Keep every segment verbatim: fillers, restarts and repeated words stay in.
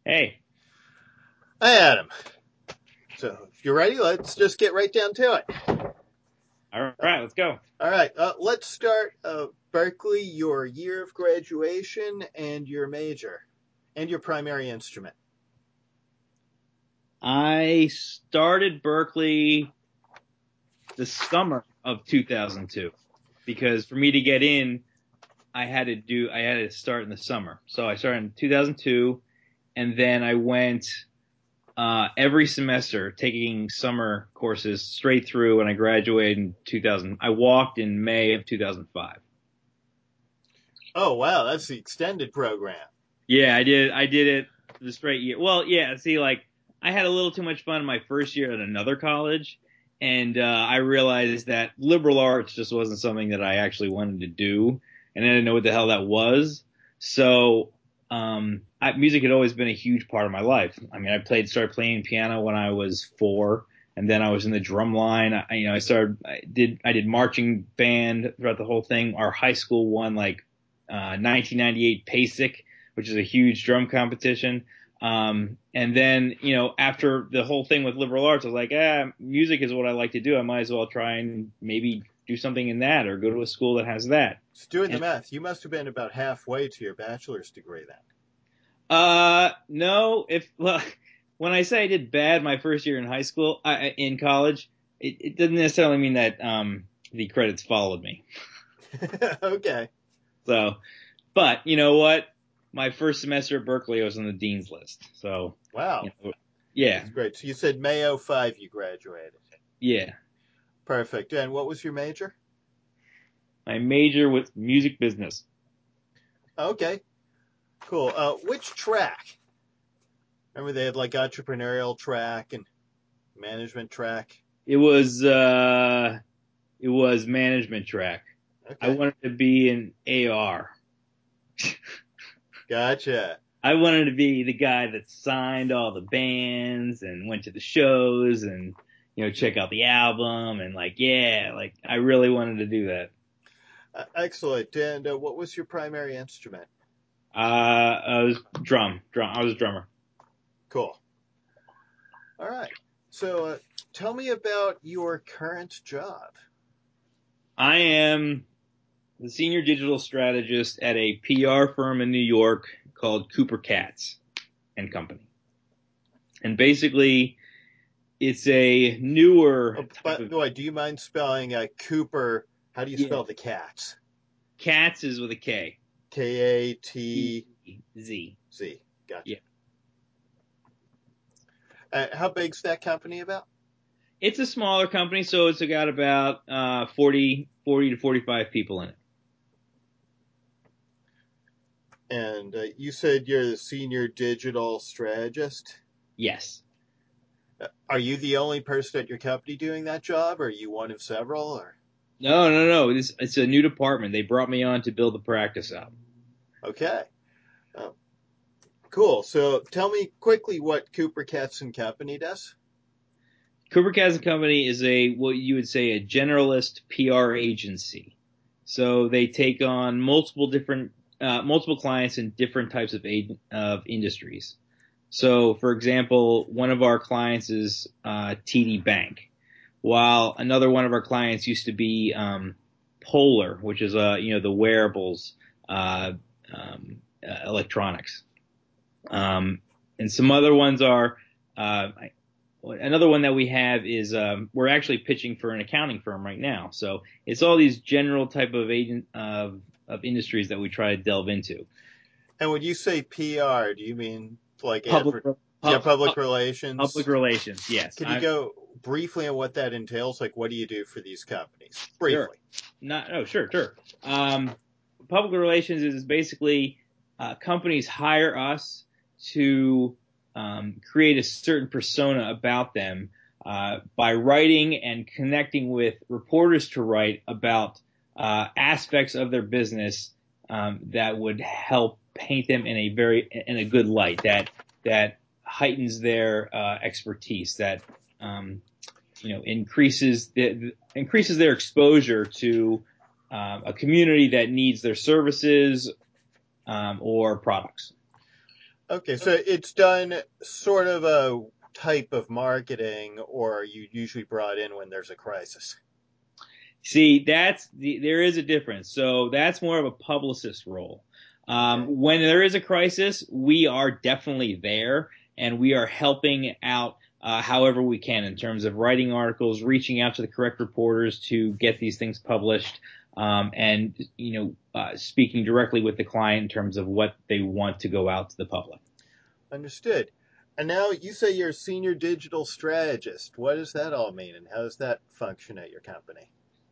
Hey, Hi, Adam. So, if you're ready, let's just get right down to it. all Uh, right, let's go. all right, uh, let's start. Uh, Berkeley, your year of graduation and your major and your primary instrument. I started Berkeley the summer of two thousand two because for me to get in, I had to do I had to start in the summer. So I started in two thousand two, and then I went uh, every semester taking summer courses straight through, and I graduated in two thousand. I walked in May of two thousand five. Oh, wow, that's the extended program. Yeah, I did. I did it the straight year. Well, yeah. See, like I had a little too much fun my first year at another college, and uh, I realized that liberal arts just wasn't something that I actually wanted to do, and I didn't know what the hell that was. So, um, I, music had always been a huge part of my life. I mean, I played, started playing piano when I was four, and then I was in the drum line. I, you know, I started, I did, I did marching band throughout the whole thing. Our high school won like uh, nineteen ninety-eight PASIC, which is a huge drum competition. Um, and then, you know, after the whole thing with liberal arts, I was like, ah, music is what I like to do. I might as well try and maybe do something in that or go to a school that has that. Just doing the And, math, you must have been about halfway to your bachelor's degree then. uh, no, if, well, when I say I did bad my first year in high school, I, in college, it, it doesn't necessarily mean that, um, the credits followed me. Okay. So, but you know what? My first semester at Berkeley, I was on the dean's list. So, you Wow, know, yeah, that's great. So you said May 'oh five you graduated. yeah. Perfect. And what was your major? My major was music business. Okay, cool. Uh, which track? Remember they had like entrepreneurial track and management track. It was uh it was management track. I Okay, wanted to be an A R. gotcha. I wanted to be the guy that signed all the bands and went to the shows and you know check out the album and like yeah, like I really wanted to do that. Uh, excellent. And uh, what was your primary instrument? Uh I was drum, drum. I was a drummer. Cool. All right. So uh, tell me about your current job. I am the senior digital strategist at a P R firm in New York called Cooper Katz and Company. And basically it's a newer Oh, type by of the way, do you mind spelling uh, Cooper? How do you yeah. spell the cats? Cats is with a K. K A E T Z. Z. Gotcha. Yeah. Uh, how big's that company about? It's a smaller company, so it's got about uh, forty, forty to forty-five people in it. And uh, you said you're the senior digital strategist. Yes. Uh, Are you the only person at your company doing that job? Or are you one of several? Or No, no, no. It's, it's a new department. They brought me on to build the practice out. okay. Uh, Cool. So tell me quickly what Cooper Katz and Company does. Cooper Katz and Company is a what you would say a generalist P R agency. So they take on multiple different uh, multiple clients in different types of aid, of industries. So, for example, one of our clients is uh, T D Bank, while another one of our clients used to be um, Polar, which is uh, you know the wearables uh, um, uh, electronics. Um, and some other ones are uh, another one that we have is um, we're actually pitching for an accounting firm right now. So it's all these general type of agent of of industries that we try to delve into. And when you say P R, do you mean like Public advert, yeah, pub, public pub, public relations? relations, yes. Can you I go briefly on what that entails? Like, what do you do for these companies? sure. Briefly. Not oh sure sure. Um, public relations is basically uh, companies hire us to um, create a certain persona about them uh, by writing and connecting with reporters to write about uh, aspects of their business um, that would help paint them in a very in a good light that that heightens their uh, expertise that um, you know increases the, increases their exposure to um, a community that needs their services um, or products. Okay, so it's done sort of a type of marketing, or are you usually brought in when there's a crisis? See, that's the, there is a difference. So that's more of a publicist role. Okay. Um, when there is a crisis, we are definitely there and we are helping out uh, however we can in terms of writing articles, reaching out to the correct reporters to get these things published, um, and you know, uh, speaking directly with the client in terms of what they want to go out to the public. Understood. And now you say you're a senior digital strategist. What does that all mean, and how does that function at your company?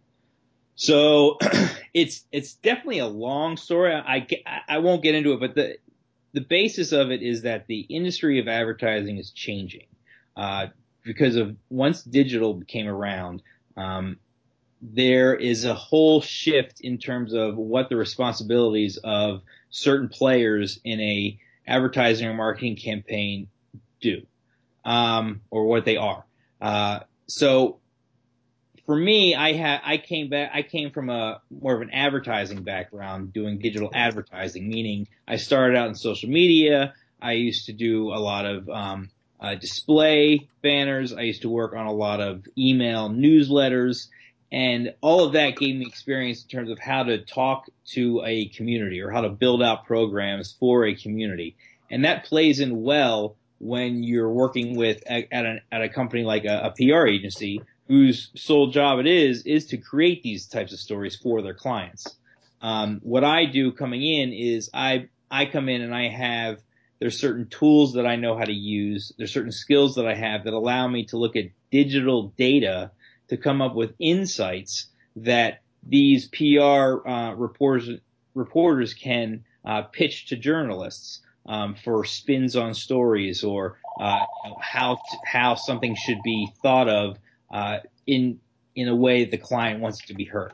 So it's it's definitely a long story. I, I won't get into it, but the the basis of it is that the industry of advertising is changing uh, because of once digital became around. Um, there is a whole shift in terms of what the responsibilities of certain players in a advertising or marketing campaign do, um, or what they are. Uh, so for me, I had I came back. I came from a more of an advertising background, doing digital advertising, meaning I started out in social media. I used to do a lot of um, uh, display banners. I used to work on a lot of email newsletters, and all of that gave me experience in terms of how to talk to a community or how to build out programs for a community, and that plays in well when you're working with at, at, an, at a company like a, a P R agency whose sole job it is, is to create these types of stories for their clients. Um, what I do coming in is I, I come in and I have, there's certain tools that I know how to use. There's certain skills that I have that allow me to look at digital data to come up with insights that these P R uh, reporters, reporters can uh, pitch to journalists um, for spins on stories or uh, you know, how to, how something should be thought of Uh, in in a way the client wants it to be heard.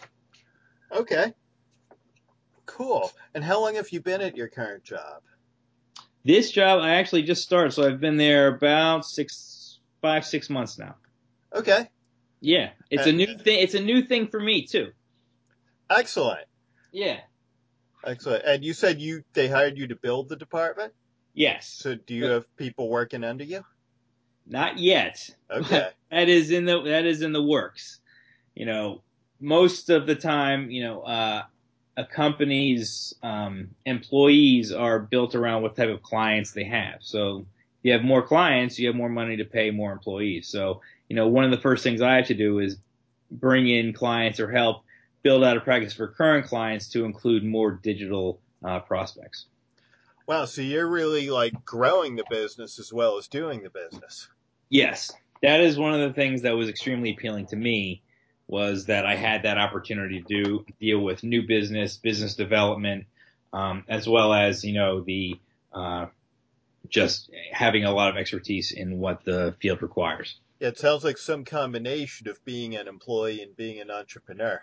Okay, cool. And how long have you been at your current job? This job I actually just started, so I've been there about six, five, six months now. Okay. Yeah, it's Uh, a new thing. It's a new thing for me too. excellent. Yeah. Excellent. And you said you they hired you to build the department? Yes. So do you But have people working under you? not yet. Okay. But that is in the that is in the works. You know, most of the time, you know, uh, a company's um, employees are built around what type of clients they have. So if you have more clients, you have more money to pay more employees. So, you know, one of the first things I have to do is bring in clients or help build out a practice for current clients to include more digital uh, prospects. Wow, so you're really like growing the business as well as doing the business. Yes, that is one of the things that was extremely appealing to me was that I had that opportunity to do, deal with new business, business development, um, as well as, you know, the, uh, just having a lot of expertise in what the field requires. Yeah, it sounds like some combination of being an employee and being an entrepreneur.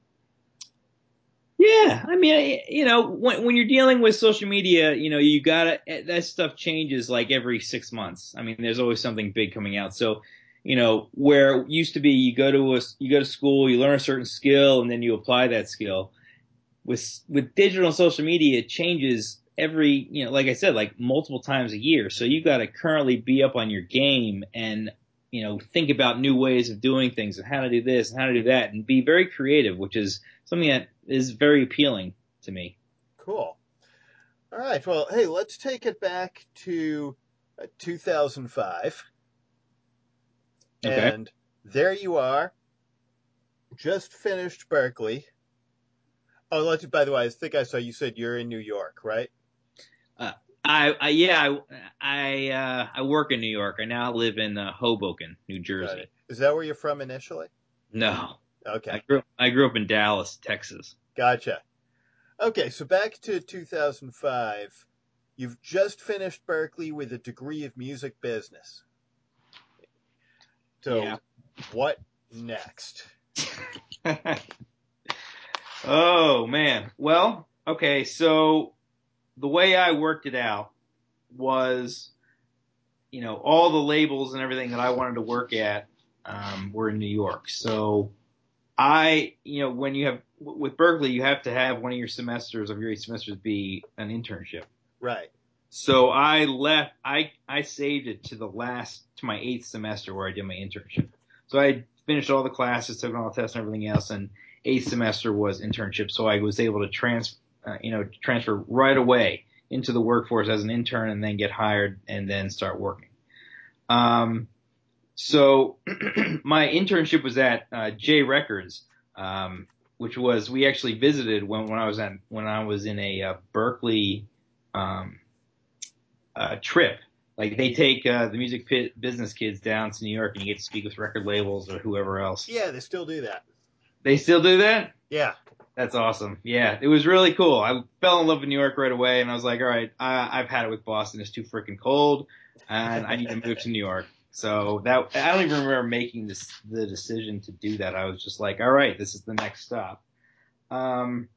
Yeah, I mean, you know, when when you're dealing with social media, you know, you gotta that stuff changes like every six months. I mean, there's always something big coming out. So, you know, where it used to be you go to a you go to school, you learn a certain skill, and then you apply that skill. With with digital and social media, it changes every, you know, like I said, like multiple times a year. So you got to currently be up on your game and, you know, think about new ways of doing things and how to do this and how to do that and be very creative, which is something that is very appealing to me. Cool. All right. Well, hey, let's take it back to uh, two thousand five. Okay. And there you are, just finished Berkeley. Oh, let's, by the way, I think I saw you said you're in New York, right? Uh, I, I yeah, I I, uh, I work in New York. I now live in uh, Hoboken, New Got Jersey. it. Is that where you're from initially? No, Okay. I grew I grew up in Dallas, Texas. Gotcha. Okay, so back to two thousand five. You've just finished Berkeley with a degree of music business. So, Yeah. what next? Oh man. Well, okay. So the way I worked it out was, you know, all the labels and everything that I wanted to work at um, were in New York. So I, you know, when you have with Berkeley, you have to have one of your semesters of your eight semesters be an internship. Right. So I left. I I saved it to the last to my eighth semester where I did my internship. So I finished all the classes, took all the tests and everything else, and eighth semester was internship. So I was able to trans, uh, you know, transfer right away into the workforce as an intern, and then get hired, and then start working. Um, so my internship was at uh, J Records, um, which was we actually visited when when I was at when I was in a uh, Berkeley. Um, uh, trip. Like they take uh, the music pit business kids down to New York, and you get to speak with record labels or whoever else. Yeah, they still do that. They still do that? Yeah. That's awesome. Yeah, it was really cool. I fell in love with New York right away, and I was like, all right, I, I've had it with Boston. It's too freaking cold, and I need to move to New York. So that I don't even remember making this the decision to do that. I was just like, all right, this is the next stop. Um,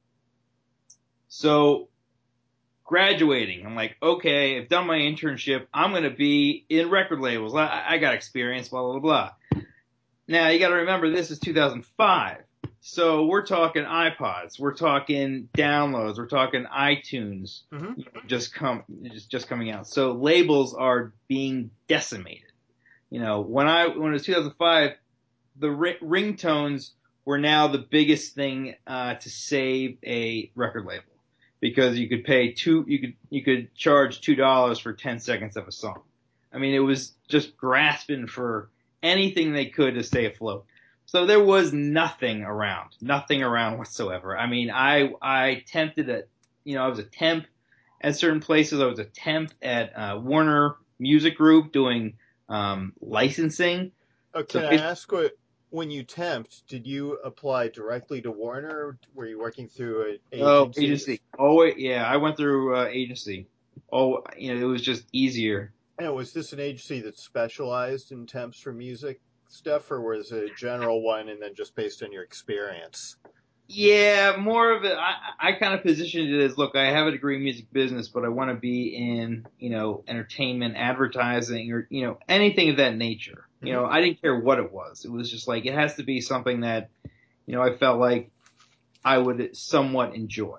so graduating, I'm like, okay, I've done my internship. I'm going to be in record labels. I, I got experience, blah, blah, blah. Now, you got to remember, this is two thousand five. So we're talking iPods. We're talking downloads. We're talking iTunes Mm-hmm. just come just, just coming out. So labels are being decimated. You know, when I when it was two thousand five, the ri- ringtones were now the biggest thing uh, to save a record label. Because you could pay two, you could you could charge two dollars for ten seconds of a song. I mean, it was just grasping for anything they could to stay afloat. So there was nothing around, nothing around whatsoever. I mean, I I tempted at, you know, I was a temp at certain places. I was a temp at uh, Warner Music Group doing um, licensing. Oh, So can I ask what, when you temped, did you apply directly to Warner? Or were you working through an oh, agency? agency. Oh, yeah, I went through uh, agency. Oh, you know, it was just easier. And was this an agency that specialized in temps for music stuff, or was it a general one and then just based on your experience? Yeah, more of it. I, I kind of positioned it as, look, I have a degree in music business, but I want to be in, you know, entertainment, advertising, or, you know, anything of that nature. You know, Mm-hmm. I didn't care what it was. It was just like, it has to be something that, you know, I felt like I would somewhat enjoy.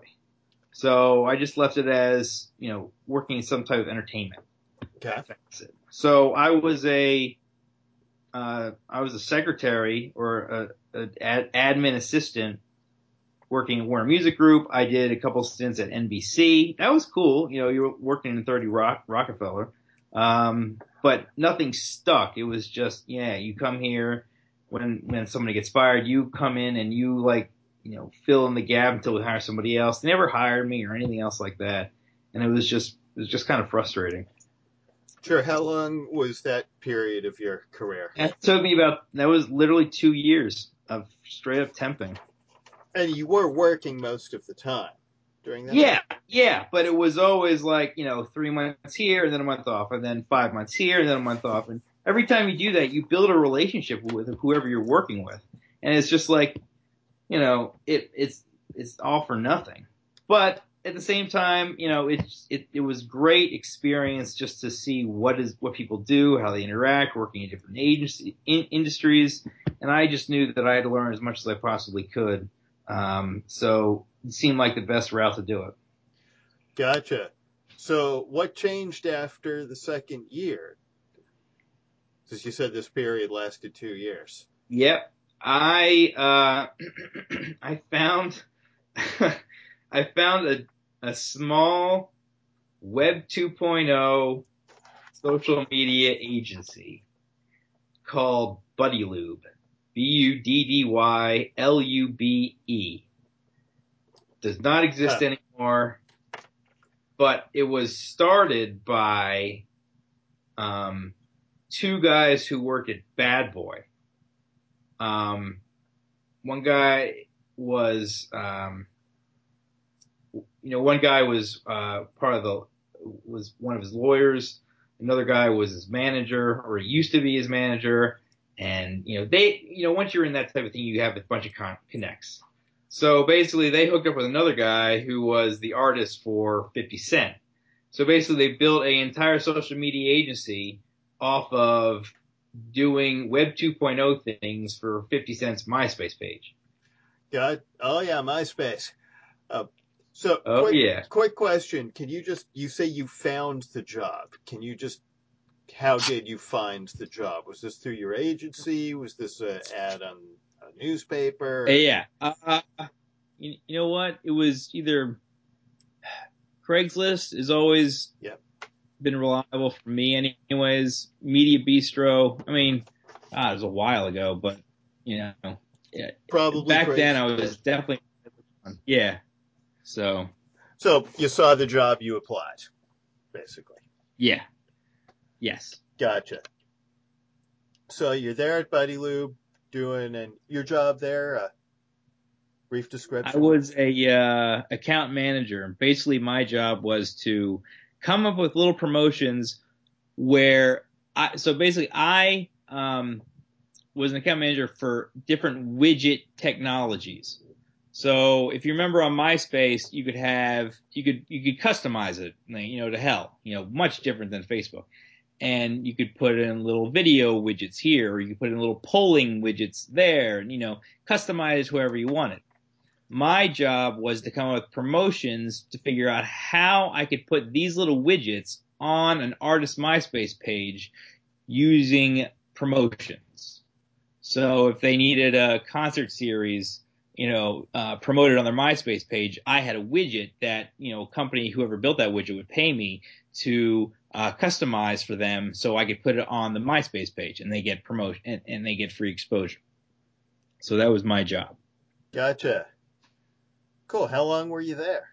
So I just left it as, you know, working in some type of entertainment. Okay. That's it. So I was a, uh, I was a secretary or a, a ad, admin assistant working at Warner Music Group. I did a couple stints at N B C. That was cool. You know, you were working in thirty Rock, Rockefeller. Um, but nothing stuck. It was just, yeah, you come here when, when somebody gets fired, you come in and you like, you know, fill in the gap until we hire somebody else. They never hired me or anything else like that. And it was just, it was just kind of frustrating. Sure. How long was that period of your career? It took me about, that was literally two years of straight up temping. And you were working most of the time during that Yeah, time? yeah, but it was always like, you know, three months here and then a month off, and then five months here and then a month off. And every time you do that, you build a relationship with whoever you're working with. And it's just like, you know, it, it's, it's all for nothing. But at the same time, you know, it's, it, it was great experience just to see what is, what people do, how they interact, working in different agency, in, industries. And I just knew that I had to learn as much as I possibly could. Um, so it seemed like the best route to do it. Gotcha. So what changed after the second year? Since you said this period lasted two years. Yep. I uh I found I found a a small Web 2.0 social media agency called BuddyLube. B U D D Y L U B E. Does not exist Huh. anymore, but it was started by um two guys who worked at Bad Boy. Um one guy was um you know, one guy was uh, part of the was one of his lawyers. Another guy was his manager, or he used to be his manager. And you know, they, you know, once you're in that type of thing, you have a bunch of con- connects. So basically, they hooked up with another guy who was the artist for fifty Cent. So basically, they built an entire social media agency off of doing Web 2.0 things for fifty Cent's MySpace page. God. Oh yeah, MySpace. Uh, So, Oh quick, yeah. quick question. Can you just, you say you found the job. Can you just, how did you find the job? Was this through your agency? Was this an ad on a Uh, newspaper? Yeah. Uh, you, you know what? It was either Craigslist has always Yep. been reliable for me, anyways. Media Bistro. I mean, ah, it was a while ago, but you know, yeah, Probably back then I Craigslist. was definitely yeah. So So, you saw the job, you applied, basically. yeah, yes. Gotcha. So, you're there at Buddy Lube doing, and your job there, a brief I description? was a uh, account manager. Basically, my job was to come up with little promotions where I. So basically, I um, was an account manager for different widget technologies. So if you remember on MySpace, you could have you could you could customize it, you know, to hell, you know, much different than Facebook. And you could put in little video widgets here, or you could put in little polling widgets there, and you know, customize whoever you wanted. My job was to come up with promotions to figure out how I could put these little widgets on an artist MySpace page using promotions. So if they needed a concert series, you know, uh, promoted on their MySpace page, I had a widget that, you know, company, whoever built that widget would pay me to uh, customize for them so I could put it on the MySpace page and they get promotion and, and they get free exposure. So that was my job. Gotcha. Cool. How long were you there?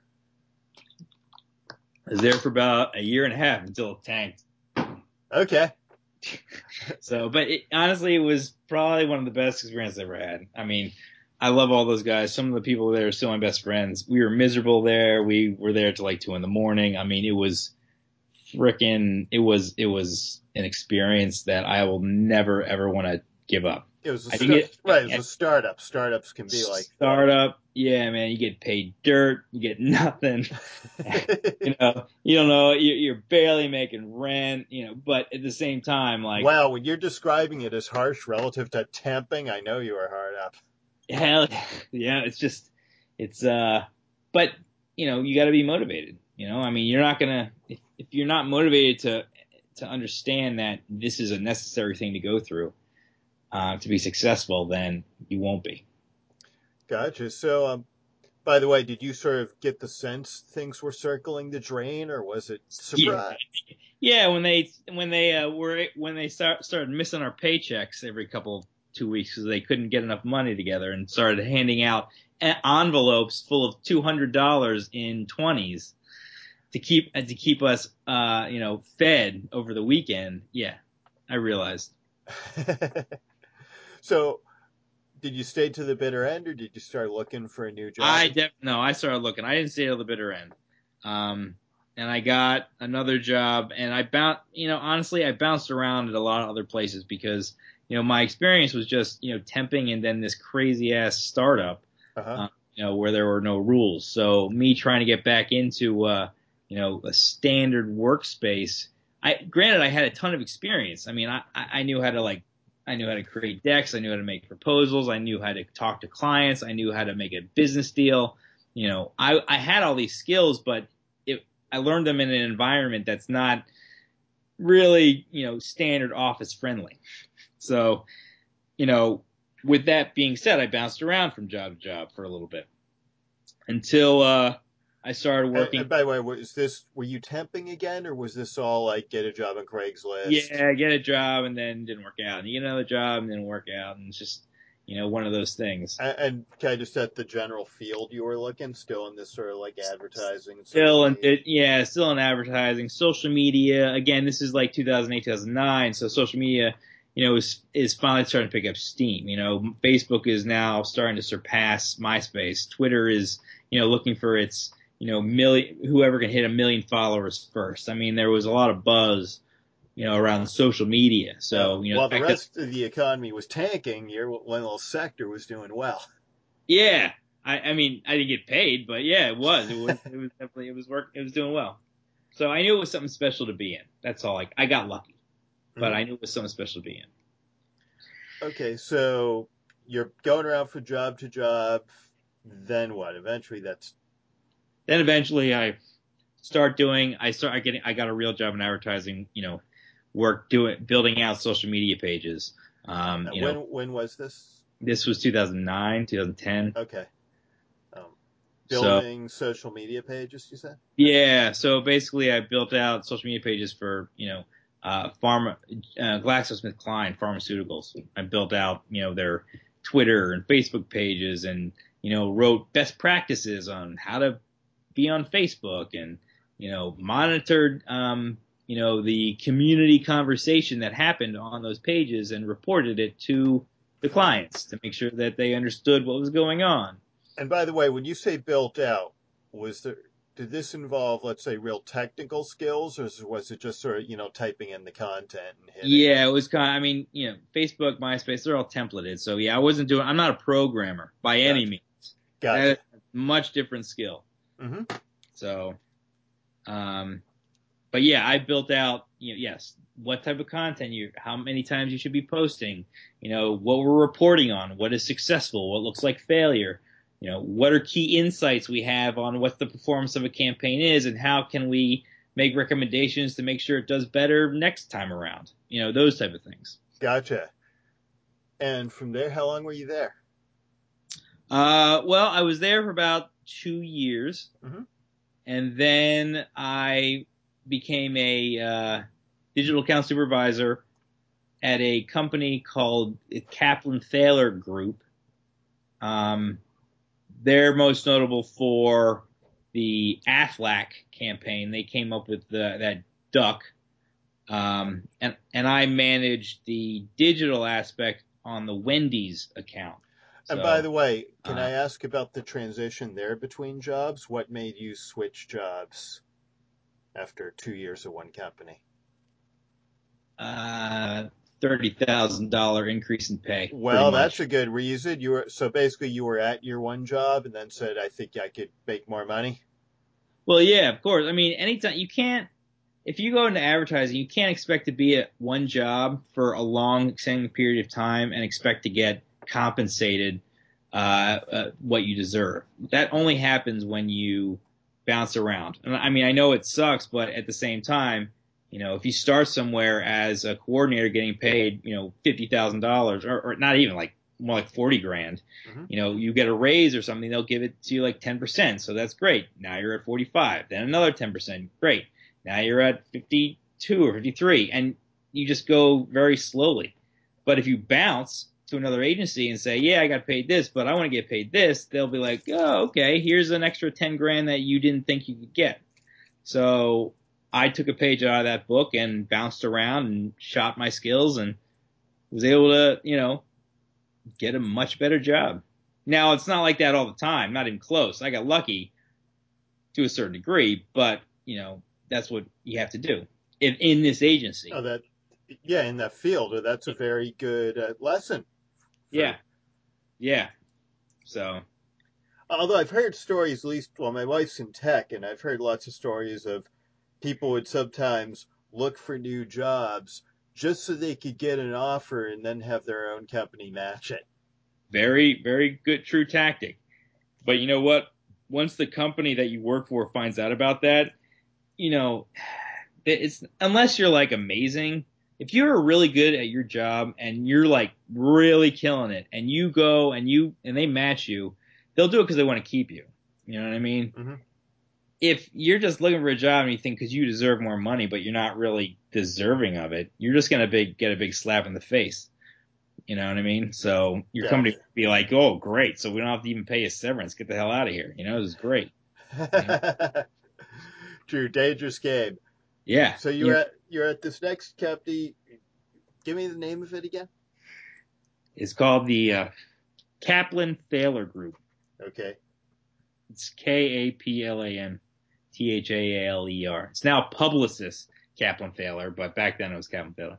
I was there for about a year and a half until it tanked. Okay. So, but it, honestly, it was probably one of the best experiences I ever had. I mean, I love all those guys. Some of the people there are still my best friends. We were miserable there. We were there till like two in the morning. I mean, it was frickin', it was, it was an experience that I will never ever want to give up. It was a I think start, it, right. It was at a startup. Startups can be like startup, yeah, man, you get paid dirt, you get nothing. that. You know, you don't know, you're, you're barely making rent, you know, but at the same time, like, Wow, when you're describing it as harsh relative to temping, I know you are hard up. hell, yeah, it's just, it's, uh, but, you know, you got to be motivated. You know, I mean, you're not going to, if, if you're not motivated to, to understand that this is a necessary thing to go through, uh, to be successful, then you won't be. Gotcha. So, um, by the way, did you sort of get the sense things were circling the drain, or was it Yeah. surprise? Yeah. When they, when they, uh, were, when they start, started missing our paychecks every couple, two weeks because they couldn't get enough money together and started handing out envelopes full of two hundred dollars in twenties to keep to keep us uh you know fed over the weekend. Yeah, I realized. So, did you stay to the bitter end, or did you start looking for a new job? I def no, I started looking. I didn't stay till the bitter end. Um and I got another job and I bounced, you know, honestly, I bounced around at a lot of other places because, you know, my experience was just, you know, temping and then this crazy ass startup, Uh-huh. uh, you know, where there were no rules. So me trying to get back into, uh, you know, a standard workspace. I, granted, I had a ton of experience. I mean, I, I knew how to like, I knew how to create decks. I knew how to make proposals. I knew how to talk to clients. I knew how to make a business deal. You know, I, I had all these skills, but it, I learned them in an environment that's not really, you know, standard office friendly. So, you know, with that being said, I bounced around from job to job for a little bit until uh, I started And, working. and by the way, was this were you temping again, or was this all like get a job on Craigslist? Yeah, get a job and then didn't work out. And you get another job and didn't work out. And it's just, you know, one of those things. And, and kind of set the general field you were looking, still in this sort of like advertising and social Still, and media. it, yeah, still in advertising, social media. Again, this is like two thousand eight, two thousand nine. So social media, you know, is is finally starting to pick up steam. You know, Facebook is now starting to surpass MySpace. Twitter is, you know, looking for its, you know, million whoever can hit a million followers first. I mean, there was a lot of buzz, you know, around social media. Uh, So, you know, while the the fact that rest of the economy was tanking, your one little sector was doing well. yeah, I, I mean, I didn't get paid, but yeah, it was. It was. It was definitely. It was work. It was doing well. So I knew it was something special to be in. That's all. Like I got lucky, but Hmm. I knew it was something special to be in. Okay, so you're going around from job to job. Then what? Eventually, that's then eventually I start doing, I start getting, I got a real job in advertising, you know, work doing, building out social media pages. Um, you when know, when was this? this was two thousand nine, two thousand ten. Okay. Um, So building social media pages, you said? yeah, so basically I built out social media pages for, you know, uh, pharma, uh, GlaxoSmithKline Pharmaceuticals. I built out, you know, their Twitter and Facebook pages and, you know, wrote best practices on how to be on Facebook and, you know, monitored, um, you know, the community conversation that happened on those pages and reported it to the clients to make sure that they understood what was going on. And by the way, when you say built out, was there did this involve, let's say, real technical skills, or was it just sort of, you know, typing in the content and hitting? Yeah, it was kind of, I mean, you know, Facebook, MySpace, they're all templated. So yeah, I wasn't doing, I'm not a programmer by any Gotcha. means. That Gotcha. is a much different skill. hmm So, um, but yeah, I built out, you know, yes, what type of content you, how many times you should be posting, you know, what we're reporting on, what is successful, what looks like failure, you know, what are key insights we have on what the performance of a campaign is and how can we make recommendations to make sure it does better next time around, you know, those type of things. Gotcha. And from there, how long were you there? Uh, well, I was there for about two years, hmm and then I became a uh, digital account supervisor at a company called Kaplan Thaler Group. Um, they're most notable for the Aflac campaign. They came up with the, that duck, um, and and I managed the digital aspect on the Wendy's account. And by So. the way, can Uh, I ask about the transition there between jobs? What made you switch jobs after two years at one company? uh, thirty thousand dollar increase in pay, pretty Well, that's much. a good reason. You were so basically you were at your one job and then said, "I think I could make more money." Well, yeah, of course. I mean, anytime you can't, if you go into advertising, you can't expect to be at one job for a long, extended period of time and expect to get compensated uh, uh, what you deserve. That only happens when you bounce around. And I mean, I know it sucks, but at the same time, you know, if you start somewhere as a coordinator getting paid, you know, fifty thousand dollars or, or not even like more like forty grand, hmm you know, you get a raise or something, they'll give it to you like ten percent. So that's great. Now you're at forty-five, then another ten percent. Great. Now you're at fifty-two or fifty-three, and you just go very slowly. But if you bounce to another agency and say, yeah, I got paid this, but I want to get paid this, they'll be like, oh, okay, here's an extra ten grand that you didn't think you could get. So I took a page out of that book and bounced around and shot my skills and was able to, you know, get a much better job. Now, it's not like that all the time, not even close. I got lucky to a certain degree, but, you know, that's what you have to do in, in this agency. Oh, that yeah, in that field, uh, that's a very good uh, lesson Yeah, for. yeah. So, Although I've heard stories, at least, well, my wife's in tech, and I've heard lots of stories of people would sometimes look for new jobs just so they could get an offer and then have their own company match it. very, very good, true tactic. But you know what? Once the company that you work for finds out about that, you know, it's unless you're like amazing. If you're really good at your job and you're like really killing it, and you go and you and they match you, they'll do it because they want to keep you. You know what I mean? hmm If you're just looking for a job and you think because you deserve more money, but you're not really deserving of it, you're just gonna big, get a big slap in the face. You know what I mean? So your company Gotcha. would be like, "Oh, great! So we don't have to even pay a severance. Get the hell out of here." You know, this is great. You know? True, dangerous game. Yeah. So you're You know, at you're at this next company. Give me the name of it again. it's called the uh, Kaplan Thaler Group. Okay. It's K A P L A N T H A L E R. It's now Publicis Kaplan Thaler, but back then it was Kaplan Thaler.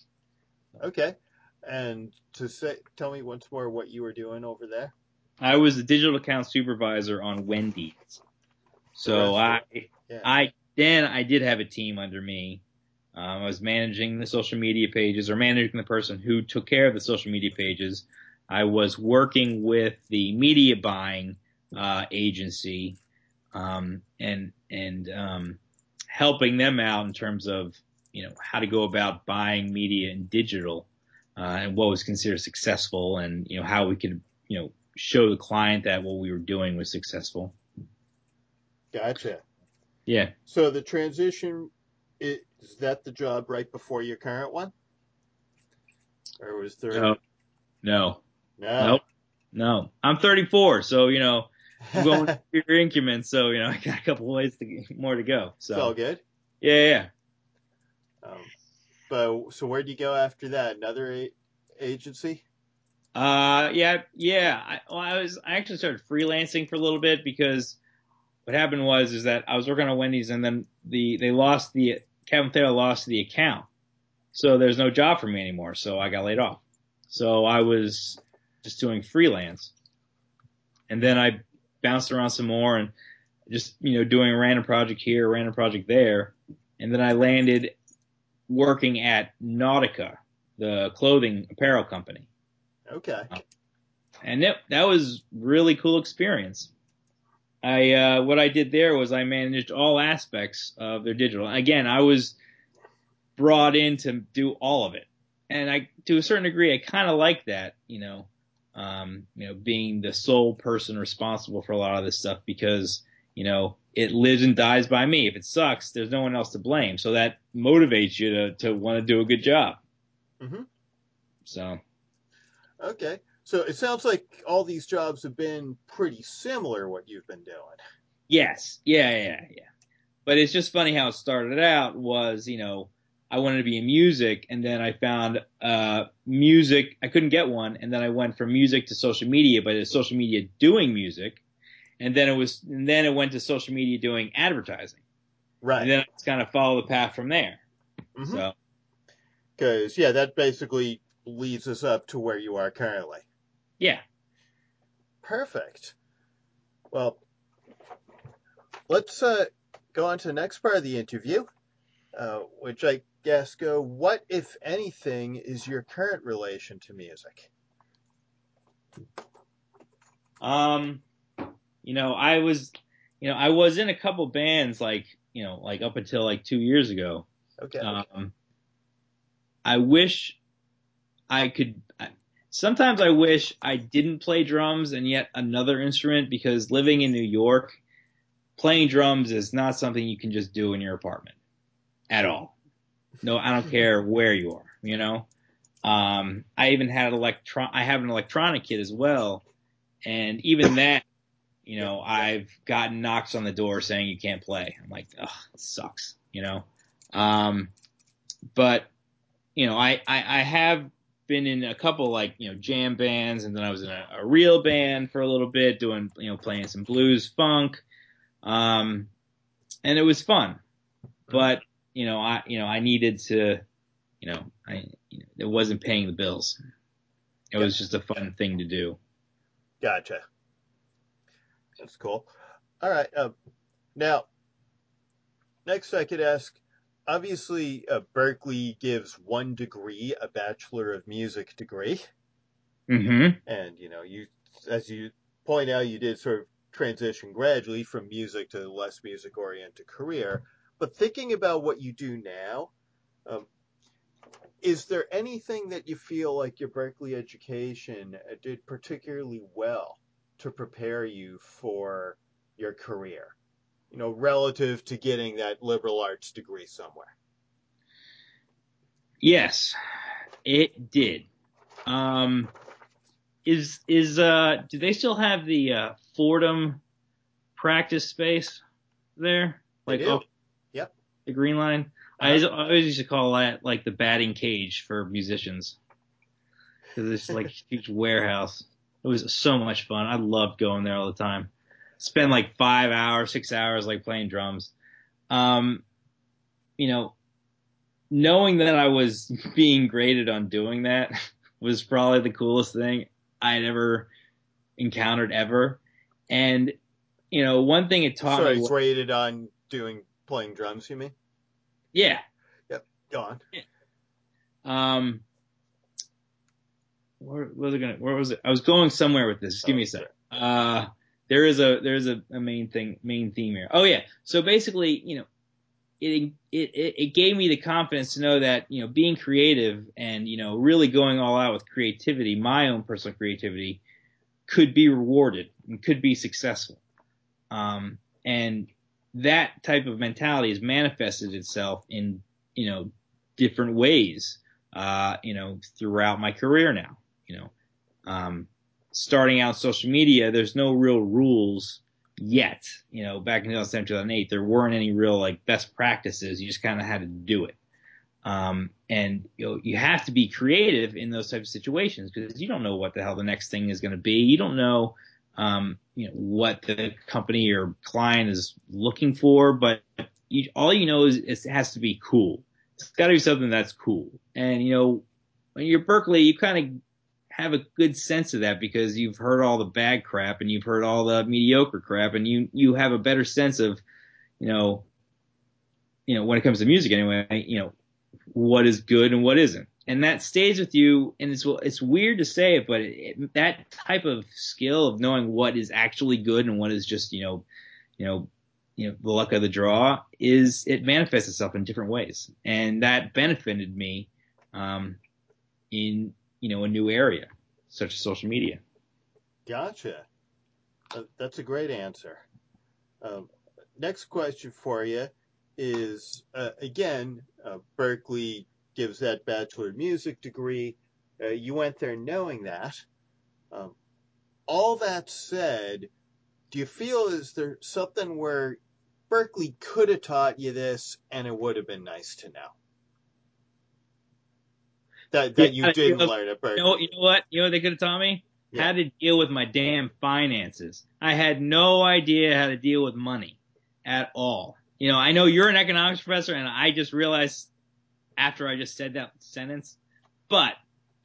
Okay. And to say, tell me once more what you were doing over there. I was the digital account supervisor on Wendy's. The So I, restaurant. Yeah. I then I did have a team under me. Um, I was managing the social media pages or managing the person who took care of the social media pages. I was working with the media buying uh, agency um, and and um, helping them out in terms of you know how to go about buying media and digital, uh, and what was considered successful, and you know how we could you know show the client that what we were doing was successful. Gotcha. Yeah. So the transition, is that the job right before your current one? Or was there... No. No. No. Nope. No. I'm thirty-four, so you know I'm going through increments. So you know I got a couple ways to more to go. It's all So good. yeah, yeah. Um, but so where'd you go after that? Another a- agency? Uh, yeah, yeah. I, well, I was I actually started freelancing for a little bit because what happened was is that I was working on Wendy's and then the they lost the Kevin Thaler lost the account, so there's no job for me anymore. So I got laid off. So I was just doing freelance, and then I bounced around some more and just you know doing a random project here, a random project there, and then I landed working at Nautica, the clothing apparel company. Okay. And that that was really cool experience. I uh, what I did there was I managed all aspects of their digital. Again, I was brought in to do all of it, and I to a certain degree I kind of like that, you know, um, you know, being the sole person responsible for a lot of this stuff because you know it lives and dies by me. If it sucks, there's no one else to blame, so that motivates you to to want to do a good job. Mm-hmm. So Okay. So it sounds like all these jobs have been pretty similar what you've been doing. yes, yeah, yeah, yeah. But it's just funny how it started out was, you know, I wanted to be in music and then I found uh music, I couldn't get one and then I went from music to social media, but it's social media doing music and then it was and then it went to social media doing advertising. And Right. then I just kind of follow the path from there. Mm-hmm. So, Because, yeah, that basically leads us up to where you are currently. yeah. Perfect. Well, let's uh, go on to the next part of the interview, uh, which I guess go, what, if anything, is your current relation to music? Um, you know, I was you know, I was in a couple bands like, you know, like up until like two years ago. Okay. Um I wish I could. Sometimes I wish I didn't play drums and yet another instrument because living in New York, playing drums is not something you can just do in your apartment at all. No, I don't care where you are, you know? Um, I even had electron, I have an electronic kit as well. And even that, you know, I've gotten knocks on the door saying you can't play. I'm like, ugh, it sucks, you know? Um, but you know, I, I, I have been in a couple like, you know, jam bands and then I was in a, a real band for a little bit doing, you know, playing some blues funk. Um, and it was fun, but, you know, I, you know, I needed to, you know, I, you know, it wasn't paying the bills. It was just a fun thing to do. Gotcha. That's cool. All right. Uh, now, next I could ask, obviously, uh, Berkeley gives one degree, a Bachelor of Music degree. Mm-hmm. And, you know, you, as you point out, you did sort of transition gradually from music to less music oriented career. But thinking about what you do now, um, is there anything that you feel like your Berkeley education did particularly well to prepare you for your career? You know, relative to getting that liberal arts degree somewhere. Yes, it did. Um, is, is, uh, do they still have the, uh, Fordham practice space there? They Like do. off Yep. the Green Line? I, Uh-huh. I always used to call that like the batting cage for musicians because it's like a huge warehouse. It was so much fun. I loved going there all the time. Spend like five hours, six hours like playing drums. Um, you know, knowing that I was being graded on doing that was probably the coolest thing I'd ever encountered ever. And, you know, one thing it taught me Sorry, was, graded on doing playing drums, you mean? yeah. Yep. Go on. Um, where was it gonna, where was it? I was going somewhere with this. Just give Oh, me a sec. sorry. Uh, there is a there's a, a main thing main theme here. Oh yeah. So basically, you know, it it it gave me the confidence to know that, you know, being creative and, you know, really going all out with creativity, my own personal creativity, could be rewarded and could be successful. Um, and that type of mentality has manifested itself in, you know, different ways, uh, you know, throughout my career now, you know, um, starting out social media, there's no real rules yet. You know, back in two thousand seven, two thousand eight, there weren't any real like best practices. You just kind of had to do it. Um, and you know, you have to be creative in those types of situations because you don't know what the hell the next thing is going to be. You don't know, um, you know, what the company or client is looking for, but you, all you know is it has to be cool. It's got to be something that's cool. And, you know, when you're Berkeley, you kind of have a good sense of that because you've heard all the bad crap and you've heard all the mediocre crap, and you, you have a better sense of, you know, you know, when it comes to music anyway, you know, what is good and what isn't. And that stays with you. And it's, it's weird to say it, but it, it, that type of skill of knowing what is actually good and what is just, you know, you know, you know, the luck of the draw is, it manifests itself in different ways. And that benefited me, um, in, you know, a new area such as social media. Gotcha. Uh, that's a great answer. Um, next question for you is, uh, again, uh, Berkeley gives that Bachelor of Music degree. Uh, you went there knowing that. Um, all that said, do you feel is there something where Berkeley could have taught you this and it would have been nice to know? That, that you Yeah, you didn't know, learn at you know, Berkeley. you know what? You know what they could have taught me? Yeah. How to deal with my damn finances. I had no idea how to deal with money at all. You know, I know you're an economics professor, and I just realized after I just said that sentence, but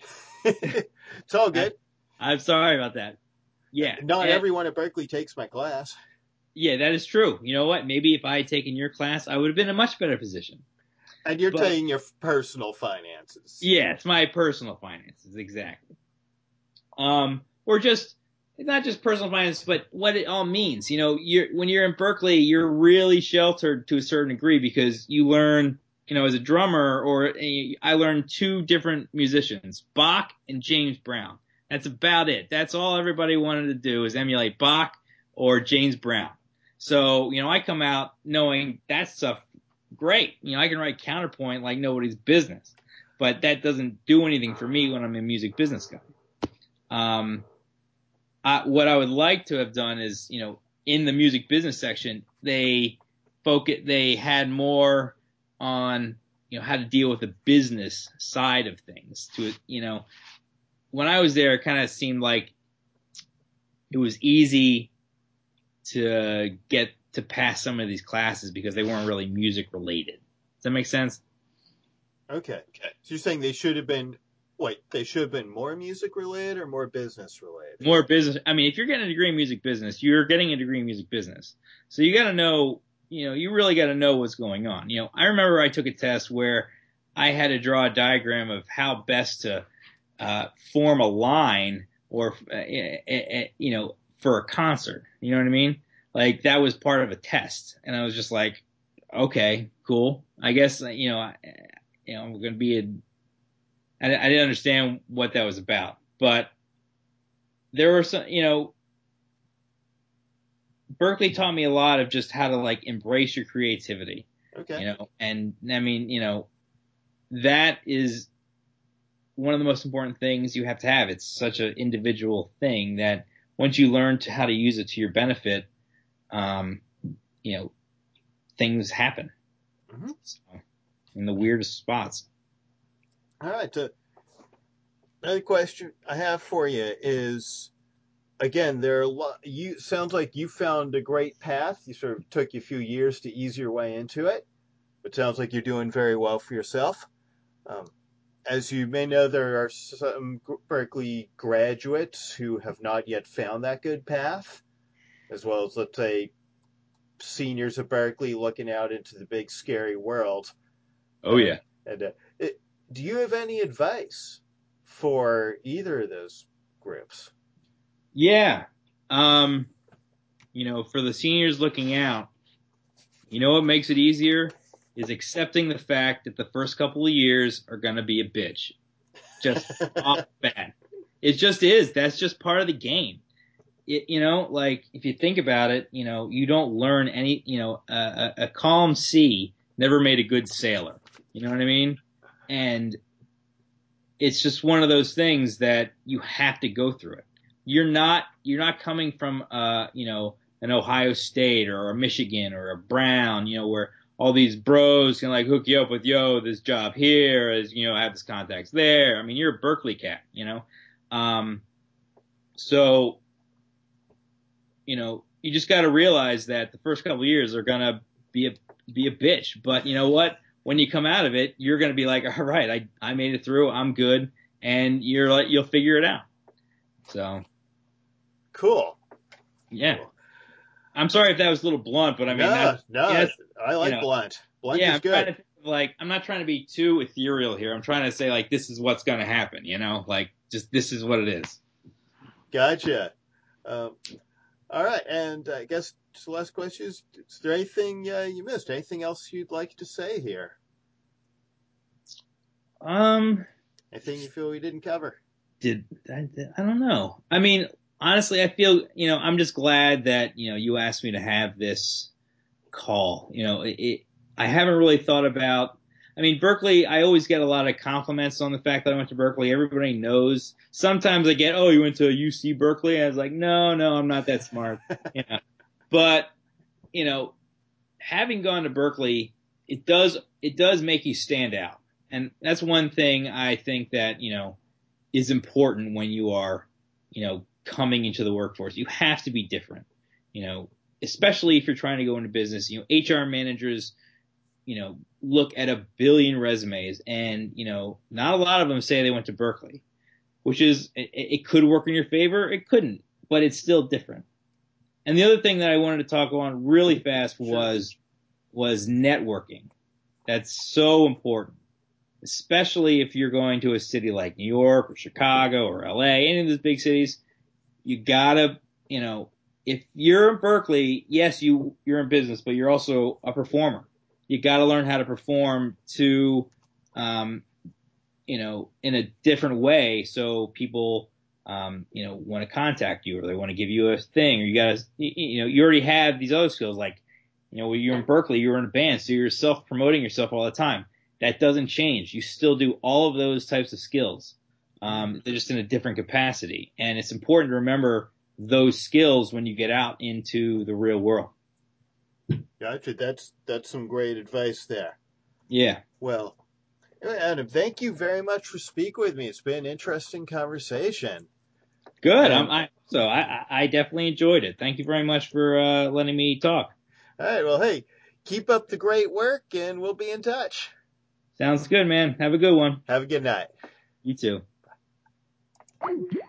It's all I, good. I'm sorry about that. Yeah, Not and, everyone at Berkeley takes my class. yeah, that is true. You know what? Maybe if I had taken your class, I would have been in a much better position. And you're But taking your personal finances. yeah, it's my personal finances, exactly. Um, or just not just personal finance, but what it all means. You know, you're when you're in Berkeley, you're really sheltered to a certain degree because you learn, you know, as a drummer, or I learned two different musicians, Bach and James Brown. That's about it. That's all everybody wanted to do is emulate Bach or James Brown. So, you know, I come out knowing that stuff great. You know, I can write counterpoint like nobody's business, but that doesn't do anything for me when I'm a music business guy. Um, I, what I would like to have done is, you know, in the music business section, they focus, they had more on, you know, how to deal with the business side of things. To, you know, when I was there, it kind of seemed like it was easy to get to pass some of these classes because they weren't really music related. Does that make sense? Okay. So you're saying they should have been, wait, they should have been more music related or more business related? More business. I mean, if you're getting a degree in music business, you're getting a degree in music business. So you got to know, you know, you really got to know what's going on. You know, I remember I took a test where I had to draw a diagram of how best to uh, form a line or, uh, uh, you know, for a concert. You know what I mean? Like that was part of a test. And I was just like, okay, cool. I guess, you know, I, you know, I'm going to be a, I, I didn't understand what that was about, but there were some, you know, Berkeley taught me a lot of just how to like embrace your creativity, Okay. you know, and I mean, you know, that is one of the most important things you have to have. It's such an individual thing that once you learn to how to use it to your benefit, um, you know, things happen Mm-hmm. so, in the weirdest spots. All right. So another question I have for you is, again, there are a lot, you sounds like you found a great path. You sort of took you a few years to ease your way into it. It sounds like you're doing very well for yourself. Um, as you may know, there are some Berkeley graduates who have not yet found that good path, as well as, let's say, seniors at Berkeley looking out into the big, scary world. Oh Uh, yeah. and uh, it, do you have any advice for either of those groups? Yeah. Um, you know, for the seniors looking out, you know what makes it easier is accepting the fact that the first couple of years are going to be a bitch. Just off the bat. It just is. That's just part of the game. It, you know, like if you think about it, you know, you don't learn any, you know, a, a, a calm sea never made a good sailor. You know what I mean? And it's just one of those things that you have to go through it. You're not, you're not coming from, uh, you know, an Ohio State or a Michigan or a Brown, you know, where all these bros can like hook you up with, yo, this job here is, you know, have this contacts there. I mean, you're a Berkeley cat, you know? Um, so, you know, you just got to realize that the first couple of years are going to be a, be a bitch. But you know what? When you come out of it, you're going to be like, all right, I, I made it through. I'm good. And you're like, you'll figure it out. So. Cool. Yeah. Cool. I'm sorry if that was a little blunt, but I mean, no, that's, no, yes, I like you know, blunt. Blunt yeah, is I'm good. trying to think of, like, I'm not trying to be too ethereal here. I'm trying to say, like, this is what's going to happen, you know, like, just this is what it is. Gotcha. Um, all right, and I guess just the last question is: is there anything uh, you missed? Anything else you'd like to say here? Um, anything you feel we didn't cover? Did I, I don't know. I mean, honestly, I feel, you know, I'm just glad that, you know, you asked me to have this call. You know, it, it I haven't really thought about, I mean, Berkeley, I always get a lot of compliments on the fact that I went to Berkeley. Everybody knows. Sometimes I get, oh, you went to U C Berkeley? I was like, no, no, I'm not that smart. You know, but, you know, having gone to Berkeley, it does, it does make you stand out. And that's one thing I think that, you know, is important when you are, you know, coming into the workforce. You have to be different, you know, especially if you're trying to go into business. You know, H R managers, you know, look at a billion resumes and, you know, not a lot of them say they went to Berkeley, which is, it, it could work in your favor. It couldn't, but it's still different. And the other thing that I wanted to talk on really fast was, sure. was networking. That's so important. Especially if you're going to a city like New York or Chicago or L A, any of those big cities, you gotta, you know, if you're in Berkeley, yes, you, you're in business, but you're also a performer. You gotta learn how to perform to, um, you know, in a different way so people, um, you know, want to contact you or they want to give you a thing or you gotta, you, you know, you already have these other skills like, you know, when you're in Berkeley, you're in a band, so you're self-promoting yourself all the time. That doesn't change. You still do all of those types of skills. Um, they're just in a different capacity. And it's important to remember those skills when you get out into the real world. Gotcha. That's, that's some great advice there. Yeah. Well, Adam, thank you very much for speaking with me. It's been an interesting conversation. Good. Um, I, so I, I definitely enjoyed it. Thank you very much for uh, letting me talk. All right. Well, hey, keep up the great work and we'll be in touch. Sounds good, man. Have a good one. Have a good night. You too. Bye.